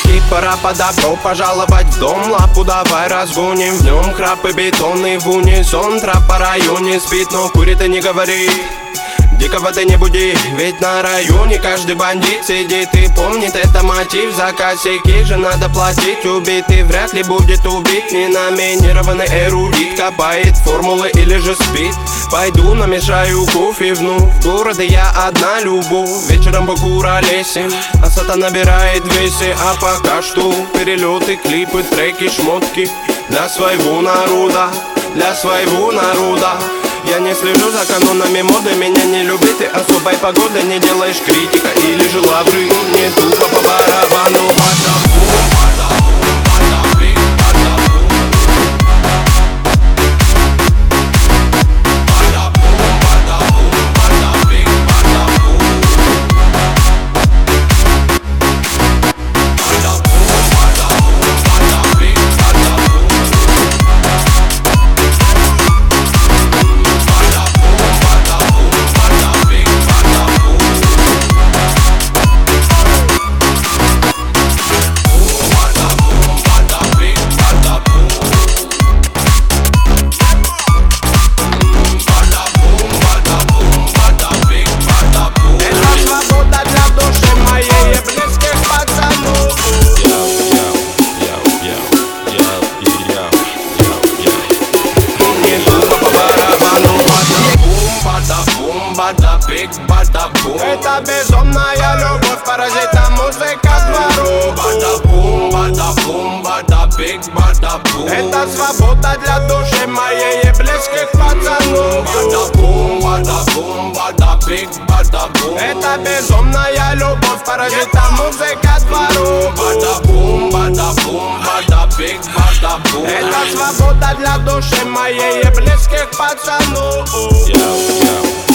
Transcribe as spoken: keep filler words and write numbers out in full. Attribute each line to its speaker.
Speaker 1: И пора по добро пожаловать в дом. Лапу давай разгоним, в нем храп и бетонный в унисон. Трап по районе спит, но курит и не говорит. Дикого ты не буди, ведь на районе каждый бандит сидит и помнит, это мотив. За косяки же надо платить. Убитый вряд ли будет убит. Ненаминированный эрудит копает формулы или же спит. Пойду намешаю кофе вновь. В городе я одна любовь. Вечером покуролесим, а сата набирает весе. А пока что перелеты, клипы, треки, шмотки для своего народа, для своего народа. Я не слежу за канонами моды, меня не любит и особой погоды. Не делаешь критика или же лавры, не тупо по барабану. Это безумная любовь, паразита музыка двору. Бада-бум, бада-бум, бада-биг, бада-бум. Это свобода для души моей и близких пацанов. Бада-бум, бада-бум, бада-биг, бада-бум. Это безумная любовь, паразита музыка двору. Бада-бум, бада-бум, бада-биг, бада-бум. Это свобода для души моей и близких пацанов.
Speaker 2: Yeah, yeah.